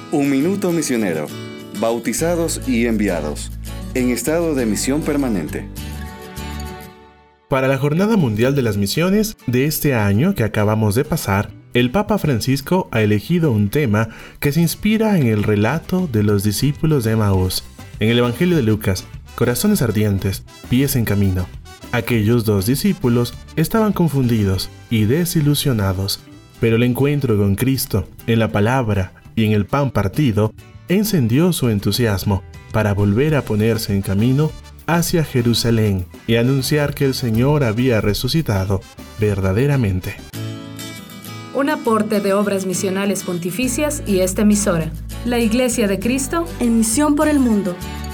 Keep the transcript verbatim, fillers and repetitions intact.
Un minuto misionero. Bautizados y enviados. En estado de misión permanente. Para la Jornada Mundial de las Misiones de este año que acabamos de pasar, el Papa Francisco ha elegido un tema que se inspira en el relato de los discípulos de Emaús. En el Evangelio de Lucas, corazones ardientes, pies en camino. Aquellos dos discípulos estaban confundidos y desilusionados, pero el encuentro con Cristo, en la palabra y en el pan partido, encendió su entusiasmo para volver a ponerse en camino hacia Jerusalén y anunciar que el Señor había resucitado verdaderamente. Un aporte de Obras Misionales Pontificias y esta emisora, la Iglesia de Cristo, en misión por el mundo.